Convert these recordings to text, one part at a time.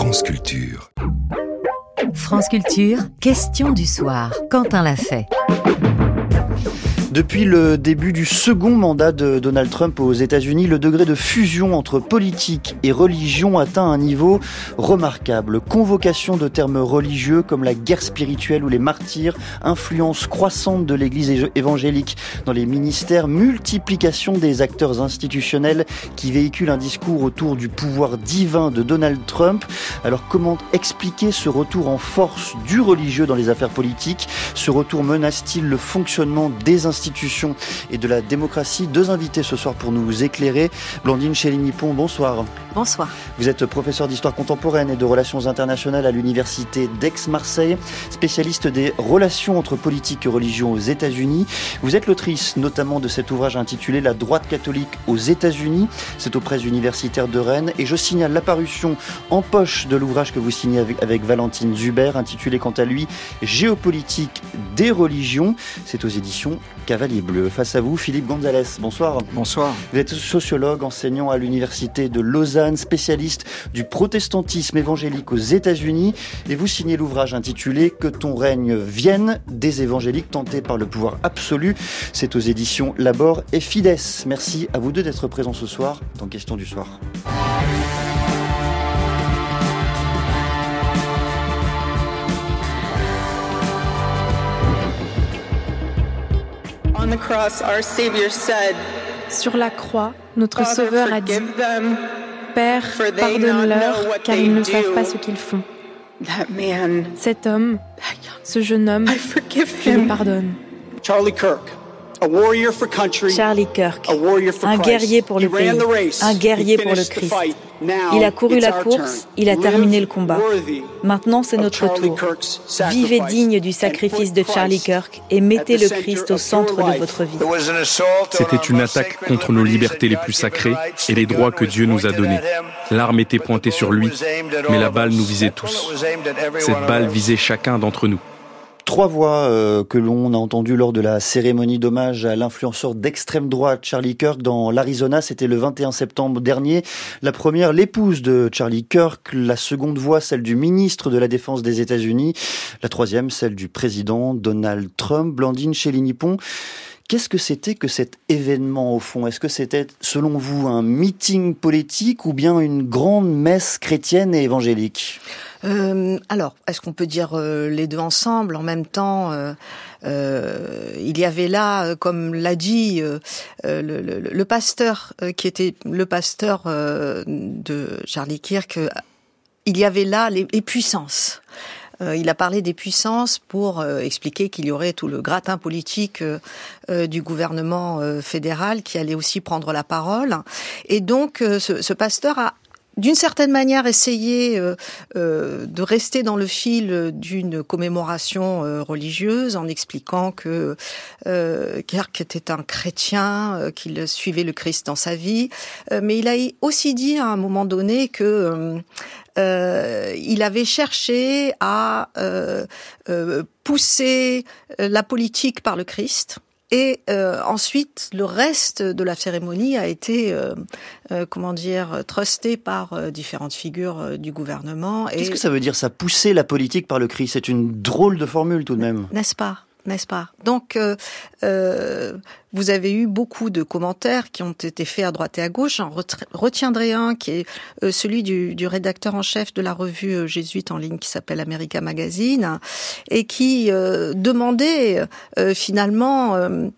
France Culture. France Culture, question du soir. Quentin l'a fait. Depuis le début du second mandat de Donald Trump aux États-Unis, le degré de fusion entre politique et religion atteint un niveau remarquable. Convocation de termes religieux comme la guerre spirituelle ou les martyrs, influence croissante de l'Église évangélique dans les ministères, multiplication des acteurs institutionnels qui véhiculent un discours autour du pouvoir divin de Donald Trump. Alors comment expliquer ce retour en force du religieux dans les affaires politiques ? Ce retour menace-t-il le fonctionnement des institutions et de la démocratie? Deux invités ce soir pour nous éclairer. Blandine Chéligny-Pont, bonsoir. Bonsoir. Vous êtes professeur d'histoire contemporaine et de relations internationales à l'université d'Aix-Marseille, spécialiste des relations entre politique et religion aux États-Unis. Vous êtes l'autrice notamment de cet ouvrage intitulé « La droite catholique aux États-Unis ». C'est aux presses universitaires de Rennes. Et je signale l'apparition en poche de l'ouvrage que vous signez avec Valentine Zuber, intitulé quant à lui « Géopolitique des religions ». C'est aux éditions Cavalier Bleu. Face à vous, Philippe Gonzalez. Bonsoir. Bonsoir. Vous êtes sociologue, enseignant à l'université de Lausanne, spécialiste du protestantisme évangélique aux États-Unis. Et vous signez l'ouvrage intitulé « Que ton règne vienne » des évangéliques tentés par le pouvoir absolu. C'est aux éditions Labor et Fides. Merci à vous deux d'être présents ce soir dans Question du soir. Sur la croix, notre Sauveur a dit « Père, pardonne-leur, car ils ne savent pas ce qu'ils font. » Cet homme, ce jeune homme, je le pardonne. Charlie Kirk, un guerrier pour le pays, un guerrier pour le Christ. Il a couru la course, il a terminé le combat. Maintenant, c'est notre tour. Vivez digne du sacrifice de Charlie Kirk et mettez le Christ au centre de votre vie. C'était une attaque contre nos libertés les plus sacrées et les droits que Dieu nous a donnés. L'arme était pointée sur lui, mais la balle nous visait tous. Cette balle visait chacun d'entre nous. Trois voix que l'on a entendues lors de la cérémonie d'hommage à l'influenceur d'extrême droite Charlie Kirk dans l'Arizona. C'était le 21 septembre dernier. La première, l'épouse de Charlie Kirk. La seconde voix, celle du ministre de la Défense des États-Unis. La troisième, celle du président Donald Trump. Blandine Chéligny-Pont. Qu'est-ce que c'était que cet événement au fond ? Est-ce que c'était, selon vous, un meeting politique ou bien une grande messe chrétienne et évangélique ? Alors, est-ce qu'on peut dire les deux ensemble en même temps il y avait là, comme l'a dit le pasteur qui était le pasteur de Charlie Kirk, il y avait là les puissances. Il a parlé des puissances pour expliquer qu'il y aurait tout le gratin politique du gouvernement fédéral qui allait aussi prendre la parole. Et donc, ce pasteur a d'une certaine manière essayé de rester dans le fil d'une commémoration religieuse en expliquant que Kirk était un chrétien, qu'il suivait le Christ dans sa vie. Mais il a aussi dit à un moment donné que il avait cherché à pousser la politique par le Christ. Et ensuite, le reste de la cérémonie a été, trusté par différentes figures du gouvernement. Qu'est-ce que ça veut dire, ça, pousser la politique par le Christ ? C'est une drôle de formule tout de même. N'est-ce pas ? Donc, vous avez eu beaucoup de commentaires qui ont été faits à droite et à gauche. J'en retiendrai un qui est celui du rédacteur en chef de la revue jésuite en ligne qui s'appelle America Magazine et qui demandait finalement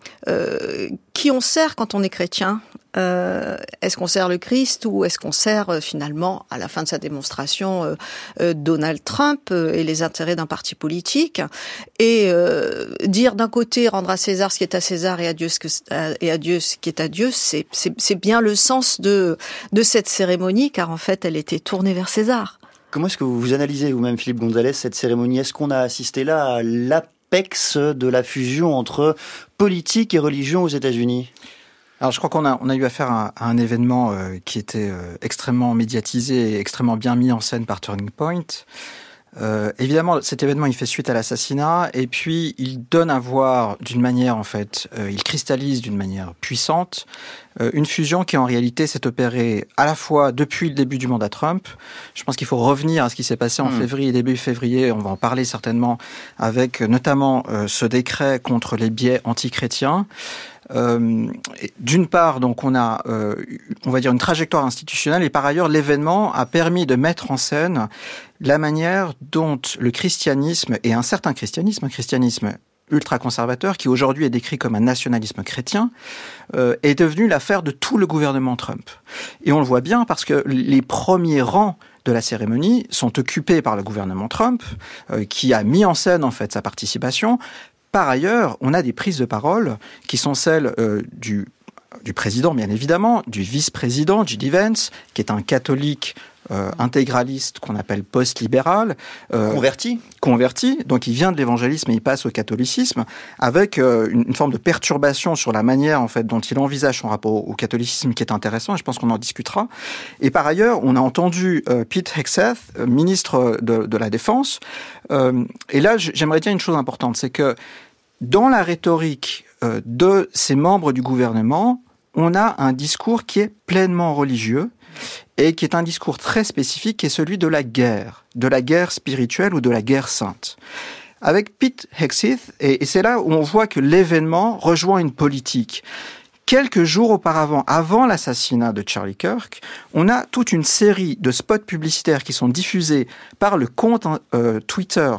qui on sert quand on est chrétien. Est-ce qu'on sert le Christ ou est-ce qu'on sert finalement, à la fin de sa démonstration, Donald Trump et les intérêts d'un parti politique, et dire d'un côté rendre à César ce qui est à César et à Dieu ce qui est à Dieu, c'est bien le sens de cette cérémonie, car en fait elle était tournée vers César. Comment est-ce que vous analysez vous-même, Philippe Gonzalez, cette cérémonie ? Est-ce qu'on a assisté là à l'apex de la fusion entre politique et religion aux États-Unis ? Alors je crois qu'on a eu affaire à un événement qui était extrêmement médiatisé et extrêmement bien mis en scène par Turning Point. Évidemment, cet événement, il fait suite à l'assassinat, et puis il donne à voir d'une manière, en fait, il cristallise d'une manière puissante une fusion qui, en réalité, s'est opérée à la fois depuis le début du mandat Trump. Je pense qu'il faut revenir à ce qui s'est passé en février, début février. On va en parler certainement avec notamment ce décret contre les biais anti-chrétiens. D'une part, donc on a, on va dire, une trajectoire institutionnelle, et par ailleurs, l'événement a permis de mettre en scène la manière dont le christianisme, et un certain christianisme, un christianisme ultra-conservateur, qui aujourd'hui est décrit comme un nationalisme chrétien, est devenu l'affaire de tout le gouvernement Trump. Et on le voit bien parce que les premiers rangs de la cérémonie sont occupés par le gouvernement Trump, qui a mis en scène en fait sa participation. Par ailleurs, on a des prises de parole qui sont celles du président, bien évidemment, du vice-président, J.D. Vance, qui est un catholique intégraliste qu'on appelle post-libéral. Converti. Donc il vient de l'évangélisme et il passe au catholicisme, avec une forme de perturbation sur la manière en fait, dont il envisage son rapport au catholicisme qui est intéressant, et je pense qu'on en discutera. Et par ailleurs, on a entendu Pete Hegseth, ministre de la Défense. Et là, j'aimerais dire une chose importante, c'est que dans la rhétorique de ces membres du gouvernement, on a un discours qui est pleinement religieux et qui est un discours très spécifique, qui est celui de la guerre spirituelle ou de la guerre sainte. Avec Pete Hegseth, et c'est là où on voit que l'événement rejoint une politique. Quelques jours auparavant, avant l'assassinat de Charlie Kirk, on a toute une série de spots publicitaires qui sont diffusés par le compte Twitter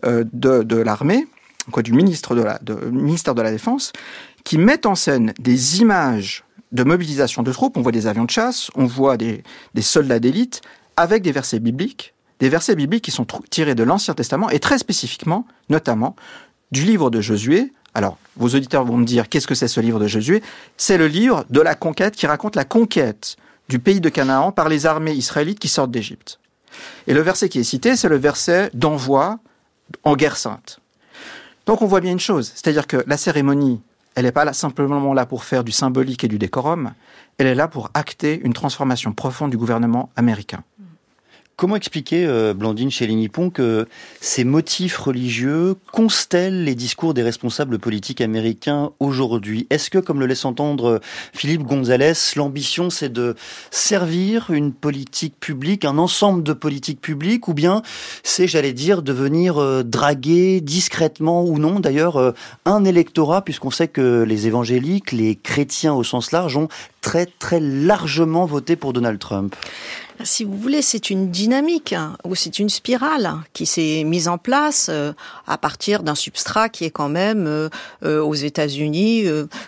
de l'armée, du ministère de la Défense, qui mettent en scène des images de mobilisation de troupes. On voit des avions de chasse, on voit des soldats d'élite avec des versets bibliques qui sont tirés de l'Ancien Testament et très spécifiquement, notamment, du livre de Josué. Alors, vos auditeurs vont me dire, qu'est-ce que c'est ce livre de Josué ? C'est le livre de la conquête qui raconte la conquête du pays de Canaan par les armées israélites qui sortent d'Égypte. Et le verset qui est cité, c'est le verset d'envoi en guerre sainte. Donc on voit bien une chose, c'est-à-dire que la cérémonie, elle n'est pas là, simplement là pour faire du symbolique et du décorum, elle est là pour acter une transformation profonde du gouvernement américain. Comment expliquer, Blandine Chély-Nippon, que ces motifs religieux constellent les discours des responsables politiques américains aujourd'hui ? Est-ce que, comme le laisse entendre Philippe Gonzalez, l'ambition c'est de servir une politique publique, un ensemble de politiques publiques, ou bien c'est, j'allais dire, de venir draguer discrètement ou non, d'ailleurs, un électorat, puisqu'on sait que les évangéliques, les chrétiens au sens large, ont très très largement voté pour Donald Trump ? Si vous voulez, c'est une dynamique ou c'est une spirale qui s'est mise en place à partir d'un substrat qui est quand même aux États-Unis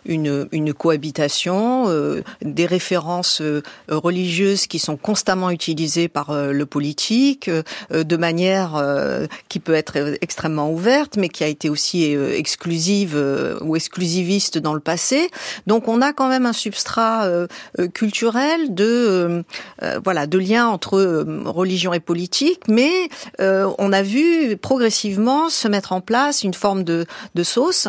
une cohabitation, des références religieuses qui sont constamment utilisées par le politique de manière qui peut être extrêmement ouverte, mais qui a été aussi exclusive ou exclusiviste dans le passé. Donc on a quand même un substrat culturel de lien entre religion et politique, mais on a vu progressivement se mettre en place une forme de sauce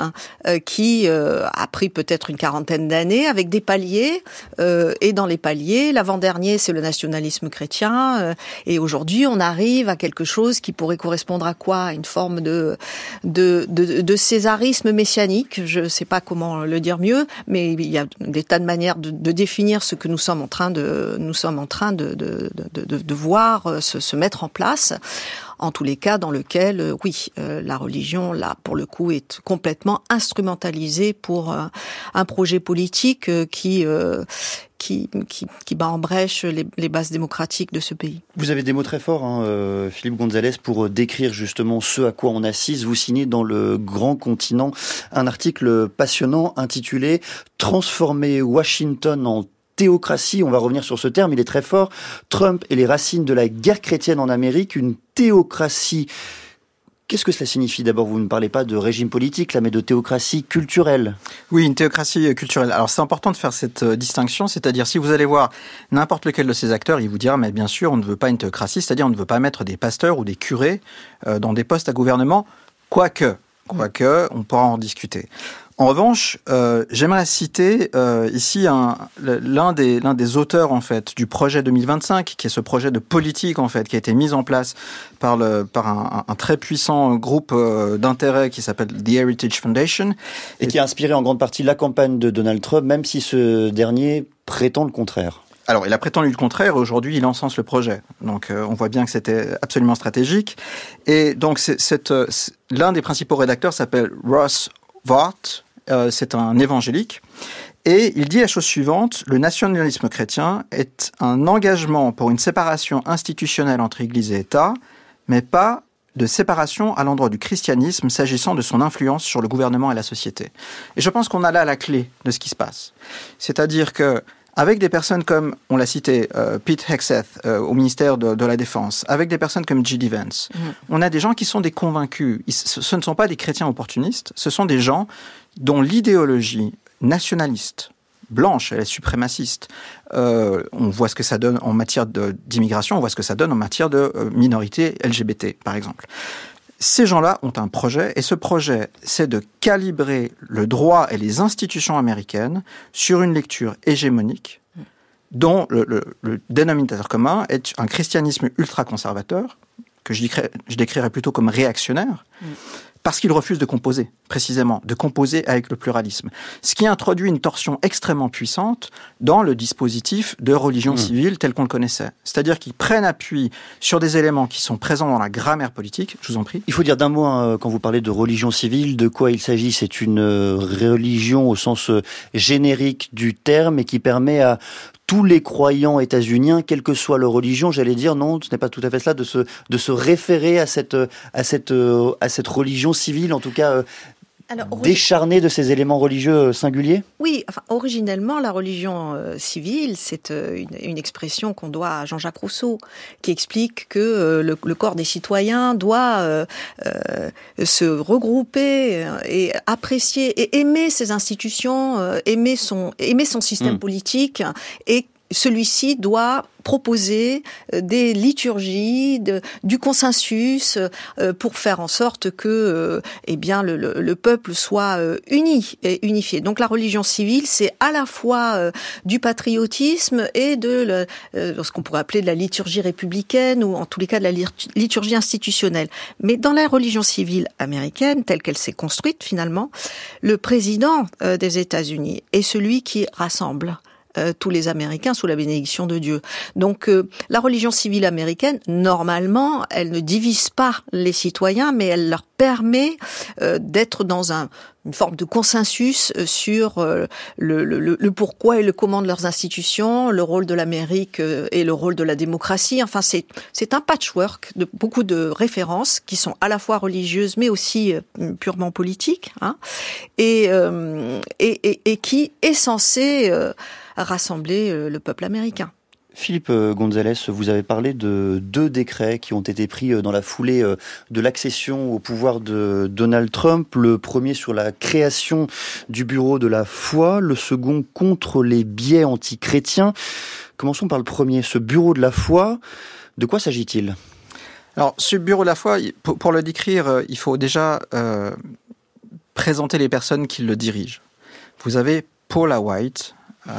qui a pris peut-être une quarantaine d'années avec des paliers, et dans les paliers, l'avant-dernier c'est le nationalisme chrétien, et aujourd'hui on arrive à quelque chose qui pourrait correspondre à quoi ? Une forme de césarisme messianique, je ne sais pas comment le dire mieux, mais il y a des tas de manières de définir ce que nous sommes en train de voir se mettre en place. En tous les cas, dans lequel, la religion, là, pour le coup, est complètement instrumentalisée pour un projet politique qui bat en brèche les bases démocratiques de ce pays. Vous avez des mots très forts, Philippe Gonzalez, pour décrire justement ce à quoi on assiste. Vous signez dans Le Grand Continent un article passionnant intitulé « Transformer Washington en théocratie », on va revenir sur ce terme, il est très fort. Trump et les racines de la guerre chrétienne en Amérique, une théocratie. Qu'est-ce que cela signifie ? D'abord, vous ne parlez pas de régime politique, là, mais de théocratie culturelle. Oui, une théocratie culturelle. Alors, c'est important de faire cette distinction, c'est-à-dire, si vous allez voir n'importe lequel de ces acteurs, il vous dira, mais bien sûr, on ne veut pas une théocratie, c'est-à-dire, on ne veut pas mettre des pasteurs ou des curés dans des postes à gouvernement, quoique, on pourra en discuter. En revanche, j'aimerais citer ici l'un des auteurs en fait du projet 2025, qui est ce projet de politique en fait qui a été mis en place par un très puissant groupe d'intérêt qui s'appelle The Heritage Foundation et qui a inspiré en grande partie la campagne de Donald Trump, même si ce dernier prétend le contraire. Alors, il a prétendu le contraire, et aujourd'hui, il encense le projet. Donc, on voit bien que c'était absolument stratégique. Et donc, l'un des principaux rédacteurs s'appelle Ross Vaught. C'est un évangélique. Et il dit la chose suivante: le nationalisme chrétien est un engagement pour une séparation institutionnelle entre Église et État, mais pas de séparation à l'endroit du christianisme s'agissant de son influence sur le gouvernement et la société. Et je pense qu'on a là la clé de ce qui se passe. C'est-à-dire que avec des personnes comme, on l'a cité, Pete Hegseth au ministère de la Défense, avec des personnes comme J.D. Vance, on a des gens qui sont des convaincus. Ce ne sont pas des chrétiens opportunistes, ce sont des gens dont l'idéologie nationaliste, blanche, elle est suprémaciste. On voit ce que ça donne en matière d'immigration, on voit ce que ça donne en matière de minorité LGBT, par exemple. Ces gens-là ont un projet, et ce projet, c'est de calibrer le droit et les institutions américaines sur une lecture hégémonique dont le dénominateur commun est un christianisme ultra-conservateur, que je décrirais plutôt comme réactionnaire, parce qu'il refuse de composer, précisément, de composer avec le pluralisme. Ce qui introduit une torsion extrêmement puissante dans le dispositif de religion civile tel qu'on le connaissait. C'est-à-dire qu'ils prennent appui sur des éléments qui sont présents dans la grammaire politique. Je vous en prie. Il faut dire d'un mot, quand vous parlez de religion civile, de quoi il s'agit. C'est une religion au sens générique du terme et qui permet à tous les croyants états-uniens, quelle que soit leur religion, j'allais dire, non, ce n'est pas tout à fait cela, de se référer à cette religion civile, en tout cas décharnée de ces éléments religieux singuliers. Oui, enfin, originellement, la religion civile, c'est une expression qu'on doit à Jean-Jacques Rousseau, qui explique que le corps des citoyens doit se regrouper et apprécier et aimer ses institutions, aimer son système politique, et celui-ci doit proposer des liturgies, du consensus pour faire en sorte que le peuple soit uni et unifié. Donc la religion civile, c'est à la fois du patriotisme et de ce qu'on pourrait appeler de la liturgie républicaine, ou en tous les cas de la liturgie institutionnelle. Mais dans la religion civile américaine, telle qu'elle s'est construite finalement, le président des États-Unis est celui qui rassemble tous les Américains sous la bénédiction de Dieu. Donc la religion civile américaine, normalement, elle ne divise pas les citoyens, mais elle leur permet d'être dans une forme de consensus sur le pourquoi et le comment de leurs institutions, le rôle de l'Amérique et le rôle de la démocratie. Enfin, c'est un patchwork de beaucoup de références qui sont à la fois religieuses, mais aussi purement politiques, et qui est censé rassembler le peuple américain. Philippe Gonzalez, vous avez parlé de 2 décrets qui ont été pris dans la foulée de l'accession au pouvoir de Donald Trump. Le premier sur la création du bureau de la foi, le second contre les biais anti-chrétiens. Commençons par le premier, ce bureau de la foi. De quoi s'agit-il ? Alors, ce bureau de la foi, pour le décrire, il faut déjà présenter les personnes qui le dirigent. Vous avez Paula White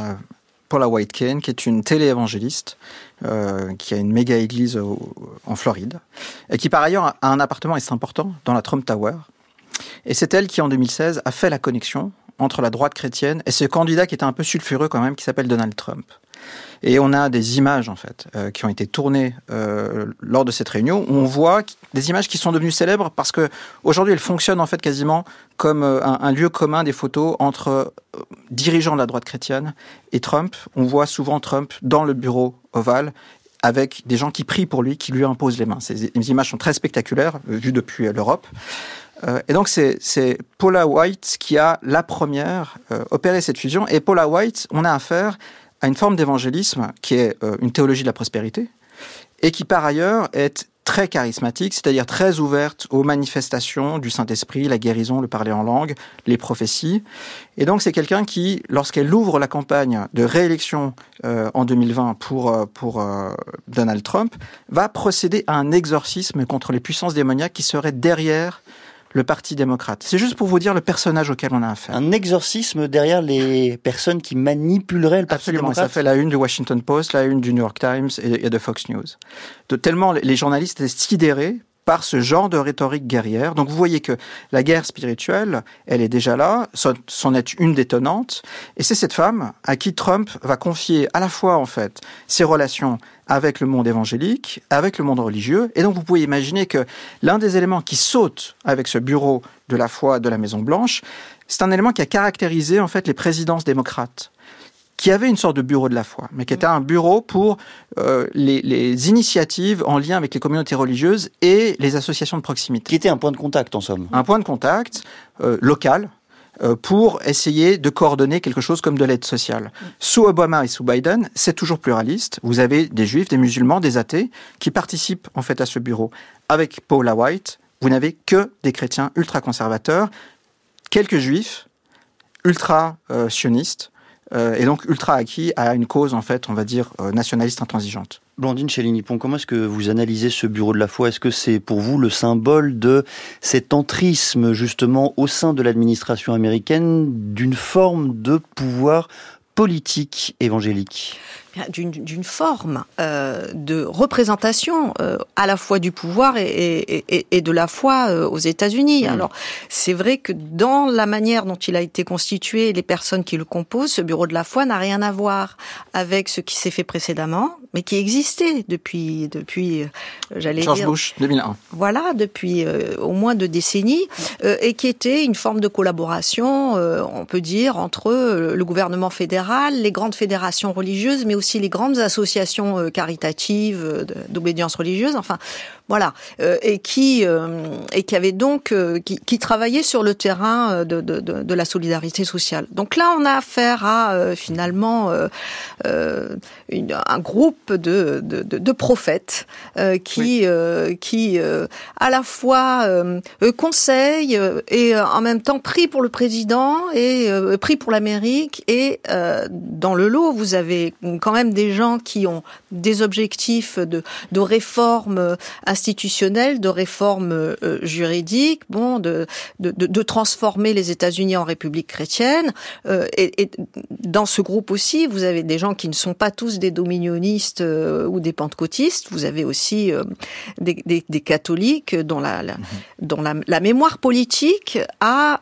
Kane, qui est une télé-évangéliste, qui a une méga église en Floride, et qui par ailleurs a un appartement, et c'est important, dans la Trump Tower. Et c'est elle qui, en 2016, a fait la connexion entre la droite chrétienne et ce candidat qui était un peu sulfureux quand même, qui s'appelle Donald Trump. Et on a des images, en fait, qui ont été tournées lors de cette réunion, où on voit des images qui sont devenues célèbres parce que aujourd'hui elles fonctionnent en fait quasiment comme un lieu commun des photos entre dirigeants de la droite chrétienne et Trump. On voit souvent Trump dans le bureau ovale avec des gens qui prient pour lui, qui lui imposent les mains. Ces images sont très spectaculaires, vues depuis l'Europe. Et donc c'est Paula White qui a la première opéré cette fusion. Et Paula White, on a affaire à une forme d'évangélisme qui est une théologie de la prospérité et qui par ailleurs est très charismatique, c'est-à-dire très ouverte aux manifestations du Saint-Esprit, la guérison, le parler en langue, les prophéties. Et donc c'est quelqu'un qui, lorsqu'elle ouvre la campagne de réélection en 2020 pour Donald Trump, va procéder à un exorcisme contre les puissances démoniaques qui seraient derrière le Parti démocrate. C'est juste pour vous dire le personnage auquel on a affaire. Un exorcisme derrière les personnes qui manipuleraient le Parti démocrate. Ça fait la une du Washington Post, la une du New York Times et de Fox News. Tellement les journalistes étaient sidérés par ce genre de rhétorique guerrière. Donc vous voyez que la guerre spirituelle, elle est déjà là, c'en est une détonante, et c'est cette femme à qui Trump va confier à la fois en fait ses relations avec le monde évangélique, avec le monde religieux, et donc vous pouvez imaginer que l'un des éléments qui saute avec ce bureau de la foi de la Maison-Blanche, c'est un élément qui a caractérisé en fait les présidences démocrates, qui avait une sorte de bureau de la foi, mais qui était un bureau pour les initiatives en lien avec les communautés religieuses et les associations de proximité. Qui était un point de contact, en somme. Un point de contact local pour essayer de coordonner quelque chose comme de l'aide sociale. Sous Obama et sous Biden, c'est toujours pluraliste. Vous avez des juifs, des musulmans, des athées qui participent en fait à ce bureau. Avec Paula White, vous n'avez que des chrétiens ultra-conservateurs, quelques juifs ultra-sionistes, et donc ultra acquis à une cause, en fait, on va dire, nationaliste intransigeante. Blandine Chéligny-Pont, comment est-ce que vous analysez ce bureau de la foi ? Est-ce que c'est pour vous le symbole de cet entrisme, justement, au sein de l'administration américaine, d'une forme de pouvoir politique évangélique ? D'une forme de représentation à la fois du pouvoir et de la foi aux États-Unis. Alors, c'est vrai que dans la manière dont il a été constitué, les personnes qui le composent, ce bureau de la foi n'a rien à voir avec ce qui s'est fait précédemment, mais qui existait depuis j'allais George dire... Bush, 2001. Voilà, depuis au moins 2 décennies, et qui était une forme de collaboration, on peut dire, entre le gouvernement fédéral, les grandes fédérations religieuses, mais aussi les grandes associations caritatives d'obédience religieuse, enfin voilà, et qui avait donc qui travaillait sur le terrain de la solidarité sociale. Donc là, on a affaire à finalement un groupe de prophètes qui à la fois conseillent et en même temps prient pour le président et prient pour l'Amérique, et dans le lot, vous avez quand même des gens qui ont des objectifs de réforme institutionnelle, de réforme juridique, de transformer les États-Unis en république chrétienne. Et dans ce groupe aussi, vous avez des gens qui ne sont pas tous des dominionistes ou des pentecôtistes. Vous avez aussi des catholiques dont la mémoire politique a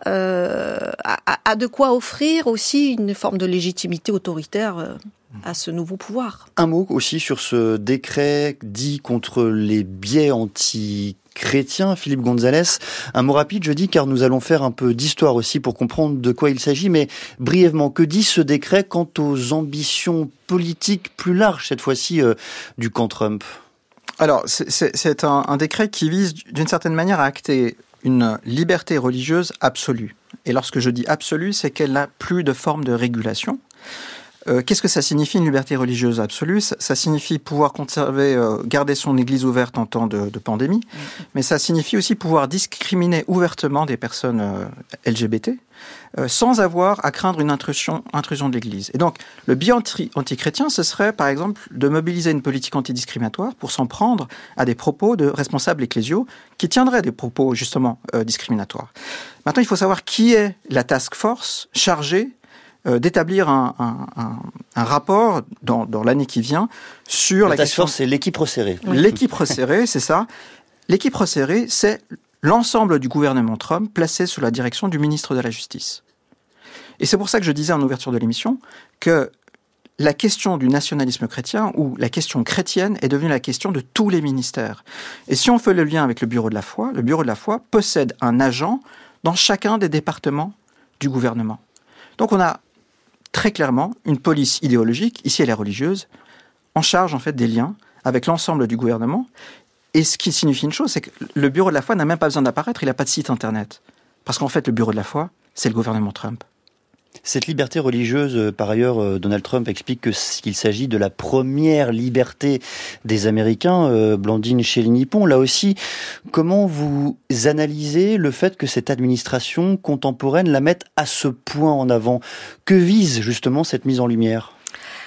de quoi offrir aussi une forme de légitimité autoritaire à ce nouveau pouvoir. Un mot aussi sur ce décret dit contre les biais anti-chrétiens, Philippe Gonzalez. Un mot rapide, je dis, car nous allons faire un peu d'histoire aussi pour comprendre de quoi il s'agit, mais brièvement, que dit ce décret quant aux ambitions politiques plus larges, cette fois-ci, du camp Trump ? Alors, c'est un décret qui vise, d'une certaine manière, à acter une liberté religieuse absolue. Et lorsque je dis absolue, c'est qu'elle n'a plus de forme de régulation. Qu'est-ce que ça signifie, une liberté religieuse absolue ? Ça signifie pouvoir conserver, garder son église ouverte en temps de pandémie, mais ça signifie aussi pouvoir discriminer ouvertement des personnes LGBT, sans avoir à craindre une intrusion de l'église. Et donc, le biais anti-chrétien, ce serait, par exemple, de mobiliser une politique antidiscriminatoire pour s'en prendre à des propos de responsables ecclésiaux qui tiendraient des propos, justement, discriminatoires. Maintenant, il faut savoir qui est la task force chargée d'établir un rapport dans l'année qui vient sur la question. C'est l'équipe resserrée. L'équipe resserrée, c'est ça. L'équipe resserrée, c'est l'ensemble du gouvernement Trump placé sous la direction du ministre de la Justice. Et c'est pour ça que je disais en ouverture de l'émission que la question du nationalisme chrétien ou la question chrétienne est devenue la question de tous les ministères. Et si on fait le lien avec le bureau de la foi possède un agent dans chacun des départements du gouvernement. Donc on a très clairement une police idéologique, ici elle est religieuse, en charge en fait des liens avec l'ensemble du gouvernement. Et ce qui signifie une chose, c'est que le bureau de la foi n'a même pas besoin d'apparaître, il n'a pas de site internet. Parce qu'en fait, le bureau de la foi, c'est le gouvernement Trump. Cette liberté religieuse, par ailleurs, Donald Trump explique qu'il s'agit de la première liberté des Américains. Blandine Chéligny-Pont, là aussi, comment vous analysez le fait que cette administration contemporaine la mette à ce point en avant ? Que vise justement cette mise en lumière ?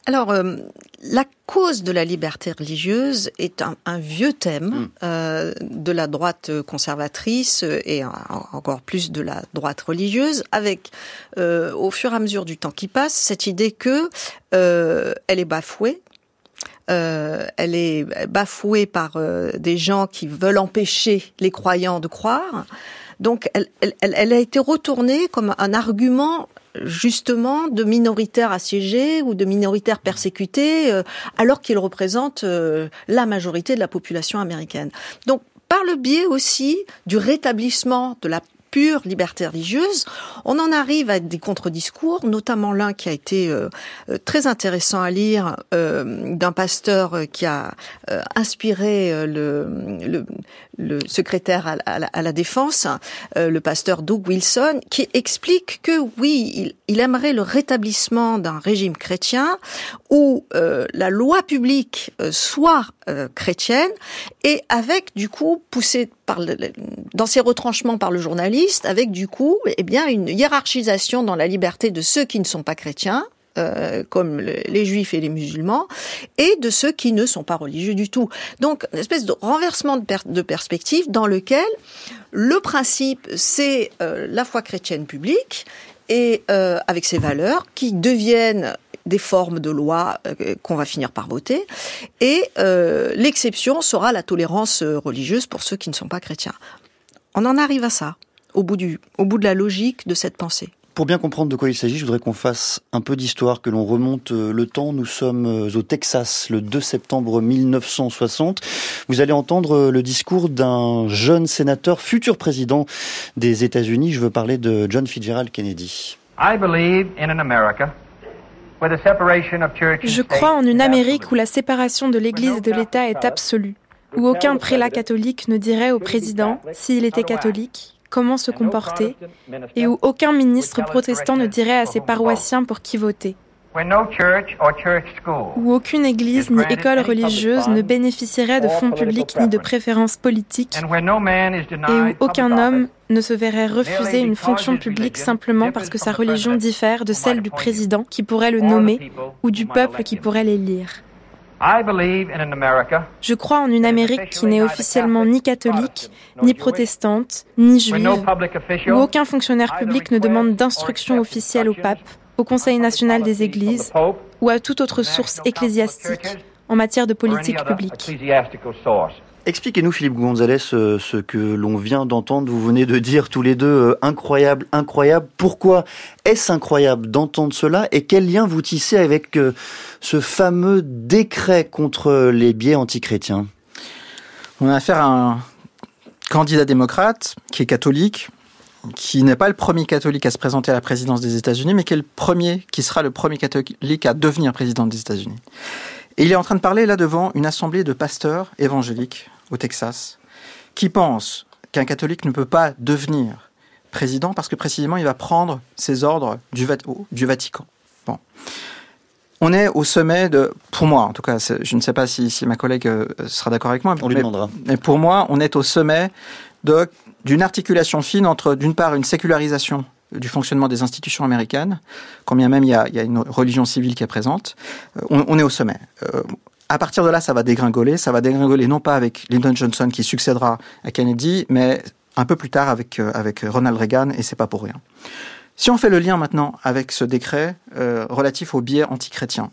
Alors, la cause de la liberté religieuse est un vieux thème de la droite conservatrice et encore plus de la droite religieuse, avec, au fur et à mesure du temps qui passe, cette idée que elle est bafouée. Elle est bafouée par des gens qui veulent empêcher les croyants de croire. Donc, elle a été retournée comme un argument justement de minoritaires assiégés ou de minoritaires persécutés, alors qu'ils représentent la majorité de la population américaine. Donc, par le biais aussi du rétablissement de la pure liberté religieuse, on en arrive à des contre-discours, notamment l'un qui a été très intéressant à lire, d'un pasteur qui a inspiré le secrétaire à la défense, le pasteur Doug Wilson, qui explique que oui, il aimerait le rétablissement d'un régime chrétien où la loi publique soit chrétienne, et avec du coup poussé dans ses retranchements par le journaliste, avec du coup une hiérarchisation dans la liberté de ceux qui ne sont pas chrétiens, comme les juifs et les musulmans, et de ceux qui ne sont pas religieux du tout. Donc, une espèce de renversement de perspective dans lequel le principe, c'est la foi chrétienne publique, et avec ses valeurs qui deviennent des formes de loi qu'on va finir par voter, et l'exception sera la tolérance religieuse pour ceux qui ne sont pas chrétiens. On en arrive à ça, au bout de la logique de cette pensée. Pour bien comprendre de quoi il s'agit, je voudrais qu'on fasse un peu d'histoire, que l'on remonte le temps. Nous sommes au Texas, le 2 septembre 1960. Vous allez entendre le discours d'un jeune sénateur, futur président des États-Unis. Je veux parler de John Fitzgerald Kennedy. Je crois en une Amérique où la séparation de l'Église et de l'État est absolue, où aucun prélat catholique ne dirait au président, s'il était catholique, comment se comporter, et où aucun ministre protestant ne dirait à ses paroissiens pour qui voter. Où aucune église ni école religieuse ne bénéficierait de fonds publics ni de préférences politiques, et où aucun homme ne se verrait refuser une fonction publique simplement parce que sa religion diffère de celle du président qui pourrait le nommer ou du peuple qui pourrait l'élire. Je crois en une Amérique qui n'est officiellement ni catholique, ni protestante, ni juive, où aucun fonctionnaire public ne demande d'instruction officielle au pape, au Conseil national des églises ou à toute autre source ecclésiastique en matière de politique publique. Expliquez-nous, Philippe Gonzalez, ce que l'on vient d'entendre. Vous venez de dire tous les deux incroyable, incroyable. Pourquoi est-ce incroyable d'entendre cela, et quel lien vous tissez avec ce fameux décret contre les biais antichrétiens? On a affaire à un candidat démocrate qui est catholique, qui n'est pas le premier catholique à se présenter à la présidence des États-Unis, mais qui sera le premier catholique à devenir président des États-Unis. Et il est en train de parler là devant une assemblée de pasteurs évangéliques au Texas, qui pensent qu'un catholique ne peut pas devenir président parce que précisément il va prendre ses ordres du Vatican. Bon. On est au sommet pour moi en tout cas, je ne sais pas si ma collègue sera d'accord avec moi. On lui demandera. Mais pour moi, on est au sommet d'une articulation fine entre, d'une part, une sécularisation du fonctionnement des institutions américaines, quand bien même il y a une religion civile qui est présente. On est au sommet. À partir de là, ça va dégringoler. Ça va dégringoler non pas avec Lyndon Johnson qui succédera à Kennedy, mais un peu plus tard avec Ronald Reagan, et c'est pas pour rien. Si on fait le lien maintenant avec ce décret relatif aux biais antichrétiens,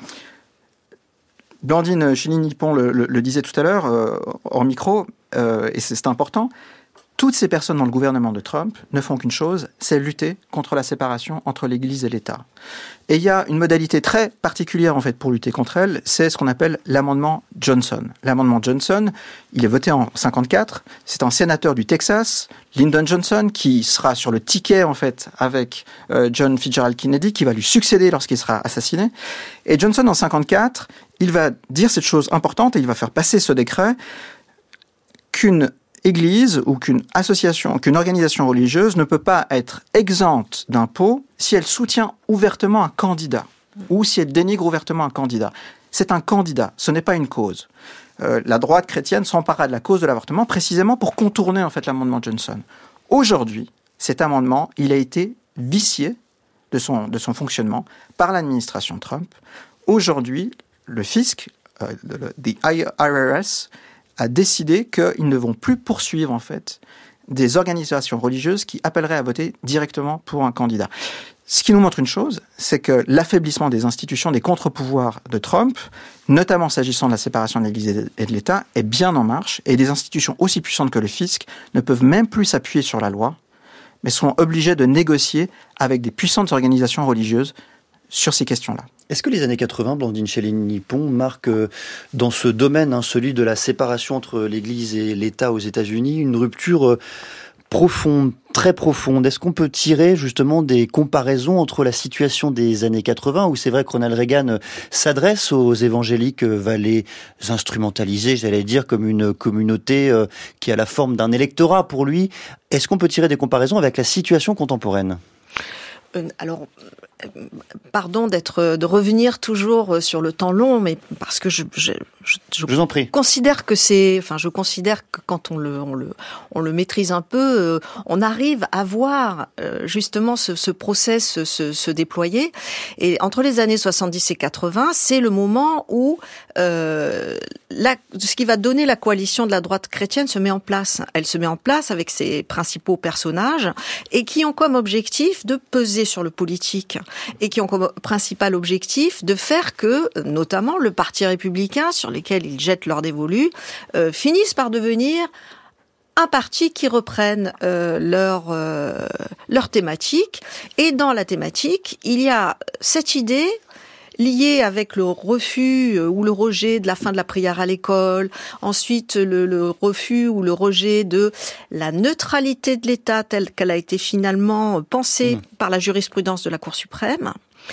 Blandine Chilly-Nippon le disait tout à l'heure, hors micro, et c'est important, toutes ces personnes dans le gouvernement de Trump ne font qu'une chose, c'est lutter contre la séparation entre l'Église et l'État. Et il y a une modalité très particulière en fait pour lutter contre elle, c'est ce qu'on appelle l'amendement Johnson. L'amendement Johnson, il est voté en 54, c'est un sénateur du Texas, Lyndon Johnson, qui sera sur le ticket en fait avec John Fitzgerald Kennedy, qui va lui succéder lorsqu'il sera assassiné. Et Johnson en 54, il va dire cette chose importante et il va faire passer ce décret qu'une Église ou qu'une association, qu'une organisation religieuse ne peut pas être exempte d'impôts si elle soutient ouvertement un candidat ou si elle dénigre ouvertement un candidat. C'est un candidat, ce n'est pas une cause. La droite chrétienne s'empara de la cause de l'avortement précisément pour contourner en fait l'amendement Johnson. Aujourd'hui, cet amendement, il a été vicié de son fonctionnement par l'administration Trump, aujourd'hui, le fisc, the IRS, a décidé qu'ils ne vont plus poursuivre, en fait, des organisations religieuses qui appelleraient à voter directement pour un candidat. Ce qui nous montre une chose, c'est que l'affaiblissement des institutions, des contre-pouvoirs de Trump, notamment s'agissant de la séparation de l'Église et de l'État, est bien en marche, et des institutions aussi puissantes que le fisc ne peuvent même plus s'appuyer sur la loi, mais sont obligées de négocier avec des puissantes organisations religieuses sur ces questions-là. Est-ce que les années 80, Blandine Chélény-Pont, marquent dans ce domaine, celui de la séparation entre l'Église et l'État aux États-Unis, une rupture profonde, très profonde? Est-ce qu'on peut tirer justement des comparaisons entre la situation des années 80, où c'est vrai que Ronald Reagan s'adresse aux évangéliques, va les instrumentaliser, j'allais dire, comme une communauté qui a la forme d'un électorat pour lui. Est-ce qu'on peut tirer des comparaisons avec la situation contemporaine ? Alors, pardon de revenir toujours sur le temps long, mais parce que je vous en prie. Considère que je considère que quand on le maîtrise un peu, on arrive à voir justement ce process se déployer. Et entre les années 70 et 80, c'est le moment où ce qui va donner la coalition de la droite chrétienne se met en place. Elle se met en place avec ses principaux personnages et qui ont comme objectif de peser sur le politique et qui ont comme principal objectif de faire que, notamment, le Parti républicain, sur lesquels ils jettent leur dévolu, finissent par devenir un parti qui reprenne leur thématique. Et dans la thématique, il y a cette idée liée avec le refus ou le rejet de la fin de la prière à l'école, ensuite le refus ou le rejet de la neutralité de l'État telle qu'elle a été finalement pensée par la jurisprudence de la Cour suprême.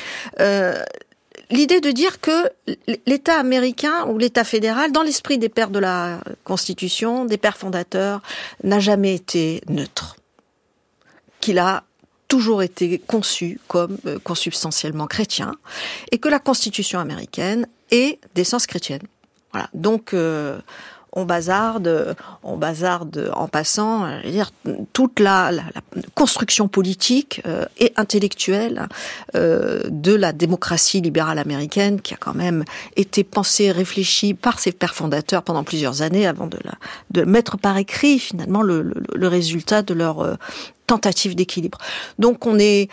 L'idée de dire que l'État américain ou l'État fédéral, dans l'esprit des pères de la Constitution, des pères fondateurs, n'a jamais été neutre. Qu'il a toujours été conçu comme consubstantiellement chrétien, et que la Constitution américaine est d'essence chrétienne. Voilà. Donc, on bazarde en passant, je veux dire, toute la construction politique et intellectuelle de la démocratie libérale américaine, qui a quand même été pensée, réfléchie par ses pères fondateurs pendant plusieurs années avant de mettre par écrit finalement le résultat de leur tentative d'équilibre. Donc on est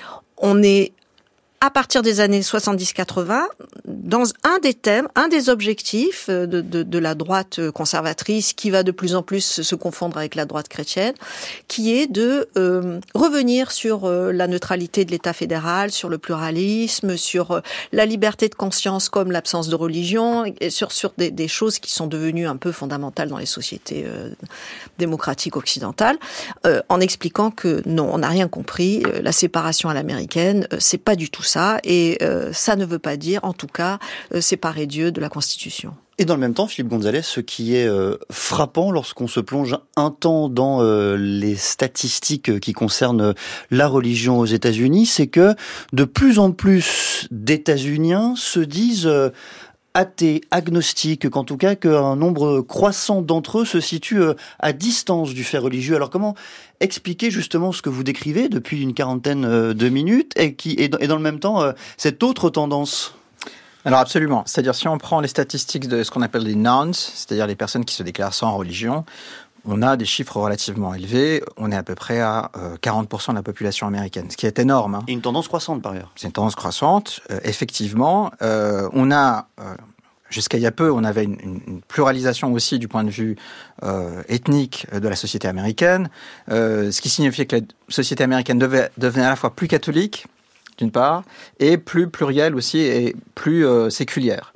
à partir des années 70-80, dans un des thèmes, un des objectifs de la droite conservatrice, qui va de plus en plus se confondre avec la droite chrétienne, qui est de revenir sur la neutralité de l'État fédéral, sur le pluralisme, sur la liberté de conscience comme l'absence de religion, et sur des choses qui sont devenues un peu fondamentales dans les sociétés démocratiques occidentales, en expliquant que non, on n'a rien compris, la séparation à l'américaine, c'est pas du tout ça, et ça ne veut pas dire, en tout cas, séparer Dieu de la Constitution. Et dans le même temps, Philippe Gonzalez, ce qui est frappant lorsqu'on se plonge un temps dans les statistiques qui concernent la religion aux États-Unis, c'est que de plus en plus d'États-Uniens se disent athées, agnostiques, qu'en tout cas qu'un nombre croissant d'entre eux se situe à distance du fait religieux. Alors comment expliquer justement ce que vous décrivez depuis une quarantaine de minutes et dans le même temps cette autre tendance ? Alors absolument. C'est-à-dire si on prend les statistiques de ce qu'on appelle les nones, c'est-à-dire les personnes qui se déclarent sans religion, on a des chiffres relativement élevés. On est à peu près à 40% de la population américaine, ce qui est énorme. Hein. Et une tendance croissante par ailleurs. C'est une tendance croissante, effectivement. On a, jusqu'à il y a peu, on avait une pluralisation aussi du point de vue ethnique de la société américaine, ce qui signifiait que la société américaine devenait à la fois plus catholique, d'une part, et plus plurielle aussi, et plus séculière.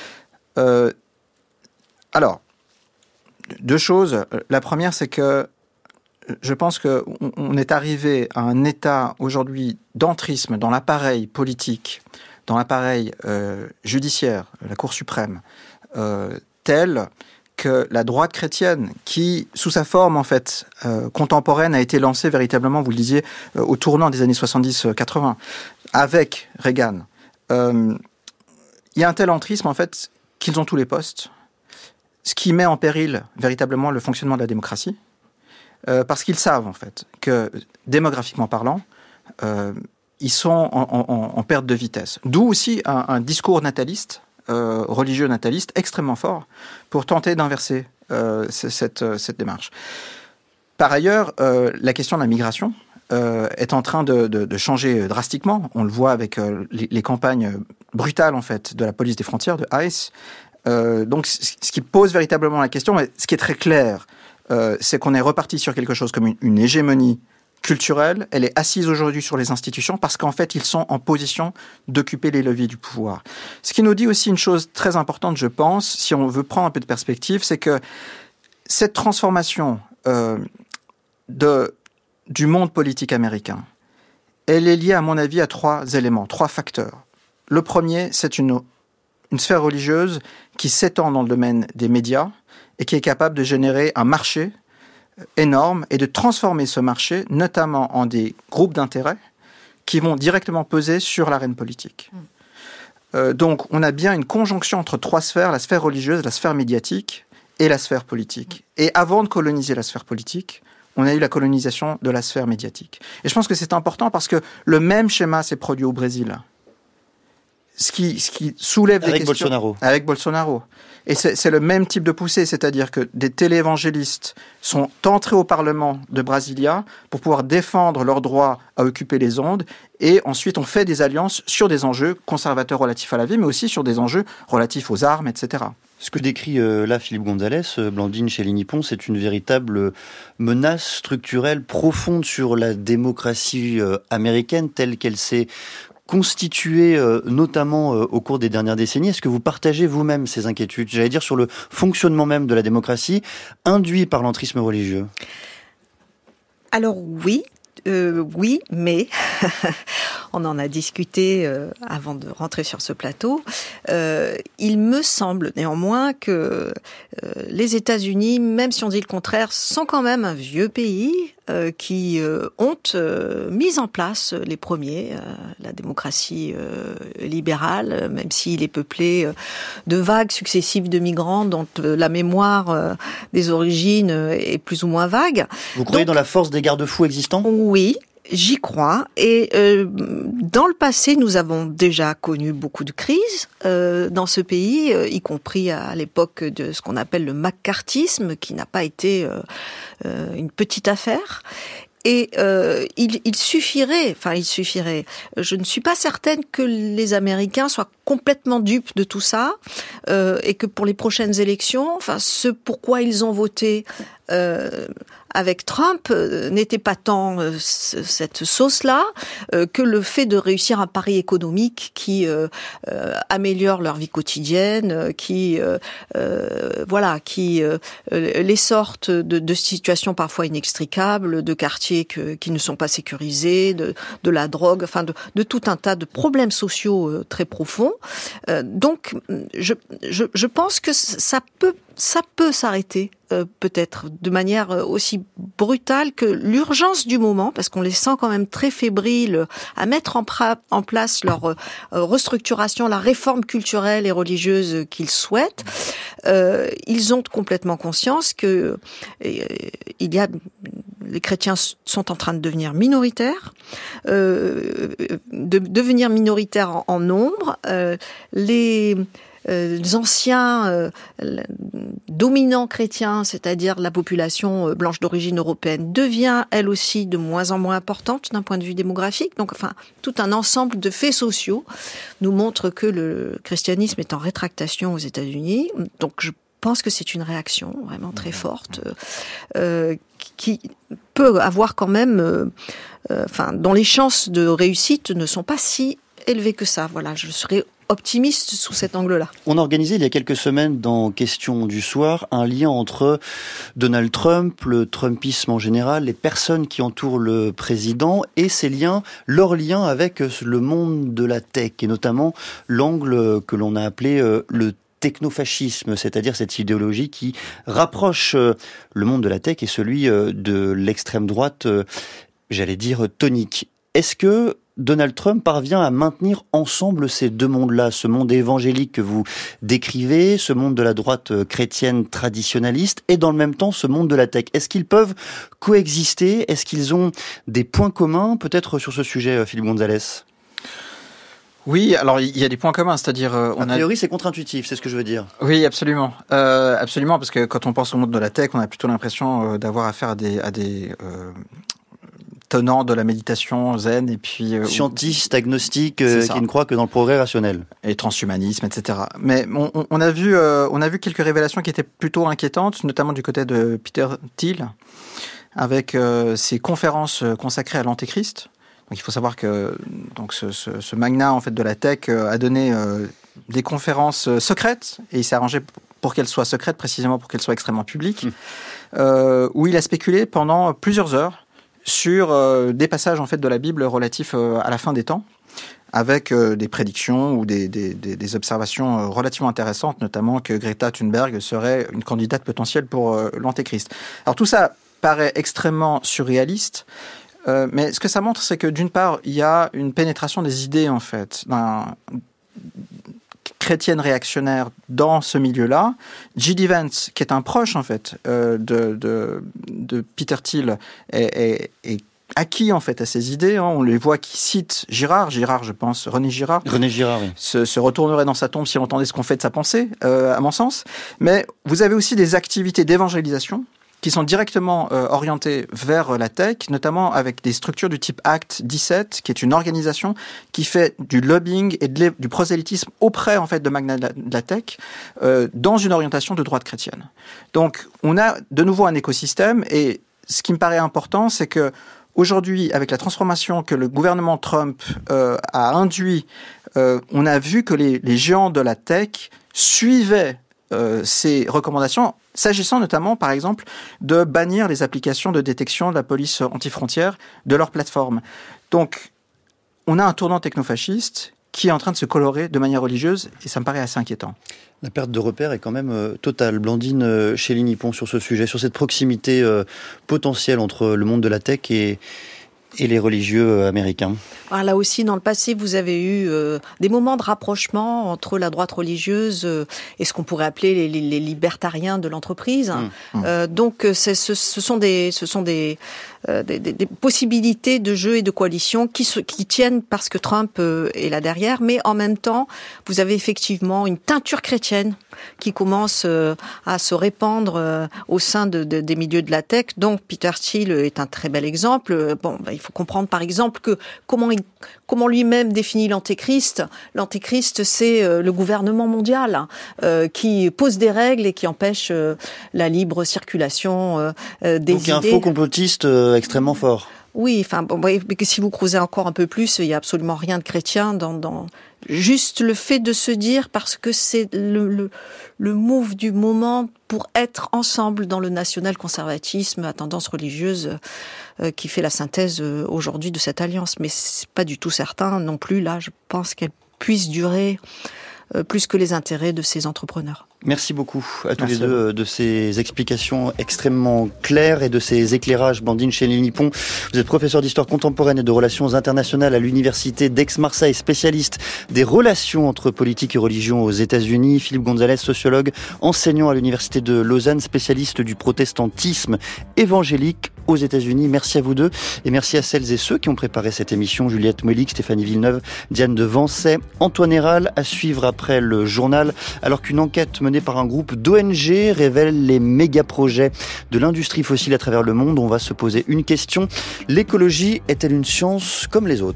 Alors, deux choses. La première, c'est que je pense qu'on est arrivé à un état aujourd'hui d'entrisme dans l'appareil politique, dans l'appareil judiciaire, la Cour suprême, tel que la droite chrétienne, qui, sous sa forme en fait contemporaine, a été lancée véritablement, vous le disiez, au tournant des années 70-80, avec Reagan. Il y a un tel entrisme en fait qu'ils ont tous les postes, ce qui met en péril véritablement le fonctionnement de la démocratie, parce qu'ils savent en fait que démographiquement parlant, ils sont en perte de vitesse. D'où aussi un discours nataliste, religieux nataliste, extrêmement fort pour tenter d'inverser cette démarche. Par ailleurs, la question de la migration est en train de changer drastiquement. On le voit avec les campagnes brutales en fait de la police des frontières, de ICE. Donc, ce qui pose véritablement la question, mais ce qui est très clair, c'est qu'on est reparti sur quelque chose comme une hégémonie culturelle. Elle est assise aujourd'hui sur les institutions parce qu'en fait, ils sont en position d'occuper les leviers du pouvoir. Ce qui nous dit aussi une chose très importante, je pense, si on veut prendre un peu de perspective, c'est que cette transformation du monde politique américain, elle est liée, à mon avis, à 3 éléments, 3 facteurs. Le premier, c'est une sphère religieuse qui s'étend dans le domaine des médias et qui est capable de générer un marché énorme et de transformer ce marché, notamment en des groupes d'intérêt qui vont directement peser sur l'arène politique. Donc, on a bien une conjonction entre 3 sphères, la sphère religieuse, la sphère médiatique et la sphère politique. Et avant de coloniser la sphère politique, on a eu la colonisation de la sphère médiatique. Et je pense que c'est important parce que le même schéma s'est produit au Brésil. Ce qui soulève des questions... Avec Bolsonaro. Et c'est le même type de poussée, c'est-à-dire que des téléévangélistes sont entrés au Parlement de Brasilia pour pouvoir défendre leur droit à occuper les ondes, et ensuite on fait des alliances sur des enjeux conservateurs relatifs à la vie, mais aussi sur des enjeux relatifs aux armes, etc. Ce que décrit là Philippe Gonzalez, Blandine Chély-Nippon, c'est une véritable menace structurelle profonde sur la démocratie américaine telle qu'elle s'est constituée notamment au cours des dernières décennies. Est-ce que vous partagez vous-même ces inquiétudes, j'allais dire, sur le fonctionnement même de la démocratie induit par l'entrisme religieux ? Alors oui, mais on en a discuté avant de rentrer sur ce plateau. Il me semble néanmoins que les États-Unis, même si on dit le contraire, sont quand même un vieux pays qui ont mis en place les premiers, la démocratie libérale, même s'il est peuplé de vagues successives de migrants dont la mémoire des origines est plus ou moins vague. Vous croyez dans la force des garde-fous existants ? Oui. J'y crois. Et dans le passé, nous avons déjà connu beaucoup de crises dans ce pays, y compris à l'époque de ce qu'on appelle le maccarthisme, qui n'a pas été une petite affaire. Et il suffirait, je ne suis pas certaine que les Américains soient complètement dupes de tout ça, et que pour les prochaines élections, ce pourquoi ils ont voté avec Trump n'était pas tant cette sauce-là que le fait de réussir un pari économique qui améliore leur vie quotidienne, qui les sortent de situations parfois inextricables, de quartiers qui ne sont pas sécurisés, de la drogue, de tout un tas de problèmes sociaux très profonds. Donc, je pense que ça peut s'arrêter, peut-être, de manière aussi brutale que l'urgence du moment, parce qu'on les sent quand même très fébriles à mettre en place leur restructuration, la réforme culturelle et religieuse qu'ils souhaitent. Ils ont complètement conscience que les chrétiens sont en train de devenir minoritaires, devenir minoritaires en nombre. Les anciens dominants chrétiens, c'est-à-dire la population blanche d'origine européenne, devient elle aussi de moins en moins importante d'un point de vue démographique. Donc, tout un ensemble de faits sociaux nous montre que le christianisme est en rétractation aux États-Unis. Donc, je pense que c'est une réaction vraiment très forte qui peut avoir quand même, dont les chances de réussite ne sont pas si élevées que ça. Voilà, je serais optimiste sous cet angle-là. On a organisé il y a quelques semaines dans Questions du soir un lien entre Donald Trump, le trumpisme en général, les personnes qui entourent le président et leurs liens avec le monde de la tech et notamment l'angle que l'on a appelé le technofascisme, c'est-à-dire cette idéologie qui rapproche le monde de la tech et celui de l'extrême droite, j'allais dire tonique. Est-ce que Donald Trump parvient à maintenir ensemble ces deux mondes-là, ce monde évangélique que vous décrivez, ce monde de la droite chrétienne traditionnaliste, et dans le même temps ce monde de la tech. Est-ce qu'ils peuvent coexister ? Est-ce qu'ils ont des points communs ? Peut-être sur ce sujet, Philippe Gonzalez. Oui, alors il y a des points communs, c'est-à-dire... A priori, c'est contre-intuitif, c'est ce que je veux dire. Oui, absolument. Absolument, parce que quand on pense au monde de la tech, on a plutôt l'impression d'avoir affaire à des tenants de la méditation zen, et puis... scientistes, agnostiques, qui ne croient que dans le progrès rationnel. Et transhumanisme, etc. Mais on a vu quelques révélations qui étaient plutôt inquiétantes, notamment du côté de Peter Thiel, avec ses conférences consacrées à l'Antéchrist. Donc il faut savoir que ce magnat en fait de la tech a donné des conférences secrètes, et il s'est arrangé pour qu'elles soient secrètes, précisément pour qu'elles soient extrêmement publiques, où il a spéculé pendant plusieurs heures sur des passages en fait de la Bible relatifs à la fin des temps, avec des prédictions ou des observations relativement intéressantes, notamment que Greta Thunberg serait une candidate potentielle pour l'Antéchrist. Alors tout ça paraît extrêmement surréaliste, mais ce que ça montre, c'est que d'une part, il y a une pénétration des idées, en fait, chrétienne réactionnaire dans ce milieu-là. J.D. Vance, qui est un proche, en fait, de Peter Thiel, est acquis, en fait, à ces idées. On les voit qui citent Girard, je pense, René Girard, oui. se retournerait dans sa tombe s'il entendait ce qu'on fait de sa pensée, à mon sens. Mais vous avez aussi des activités d'évangélisation qui sont directement orientés vers la tech, notamment avec des structures du type Act 17, qui est une organisation qui fait du lobbying et du prosélytisme auprès en fait de magnats de la tech, dans une orientation de droite chrétienne. Donc, on a de nouveau un écosystème, et ce qui me paraît important, c'est que aujourd'hui, avec la transformation que le gouvernement Trump a induit, on a vu que les géants de la tech suivaient ces recommandations, s'agissant notamment, par exemple, de bannir les applications de détection de la police anti-frontière de leur plateforme. Donc, on a un tournant technofasciste qui est en train de se colorer de manière religieuse, et ça me paraît assez inquiétant. La perte de repères est quand même totale. Blandine Chély-Nippon, sur ce sujet, sur cette proximité potentielle entre le monde de la tech et les religieux américains. Alors là aussi, dans le passé, vous avez eu des moments de rapprochement entre la droite religieuse et ce qu'on pourrait appeler les libertariens de l'entreprise. Donc, ce sont des possibilités de jeu et de coalition qui tiennent parce que Trump est là derrière, mais en même temps, vous avez effectivement une teinture chrétienne qui commence à se répandre au sein des milieux de la tech. Donc, Peter Thiel est un très bel exemple. Il faut comprendre, par exemple, que comment lui-même définit l'Antéchrist. L'Antéchrist, c'est le gouvernement mondial qui pose des règles et qui empêche la libre circulation des idées. Donc, un faux complotiste extrêmement fort. Oui, si vous creusez encore un peu plus, il n'y a absolument rien de chrétien dans juste le fait de se dire, parce que c'est le move du moment pour être ensemble dans le national-conservatisme à tendance religieuse qui fait la synthèse aujourd'hui de cette alliance. Mais c'est pas du tout certain non plus, là, je pense qu'elle puisse durer plus que les intérêts de ces entrepreneurs. Merci beaucoup à tous les deux de ces explications extrêmement claires et de ces éclairages. Blandine Chély-Nippon, vous êtes professeur d'histoire contemporaine et de relations internationales à l'université d'Aix-Marseille, spécialiste des relations entre politique et religion aux États-Unis. Philippe Gonzalez, sociologue, enseignant à l'université de Lausanne, spécialiste du protestantisme évangélique aux États-Unis. Merci à vous deux et merci à celles et ceux qui ont préparé cette émission. Juliette Moelic, Stéphanie Villeneuve, Diane de Vancey, Antoine Héral, à suivre après le journal, alors qu'une enquête menée par un groupe d'ONG révèle les méga-projets de l'industrie fossile à travers le monde. On va se poser une question. L'écologie est-elle une science comme les autres ?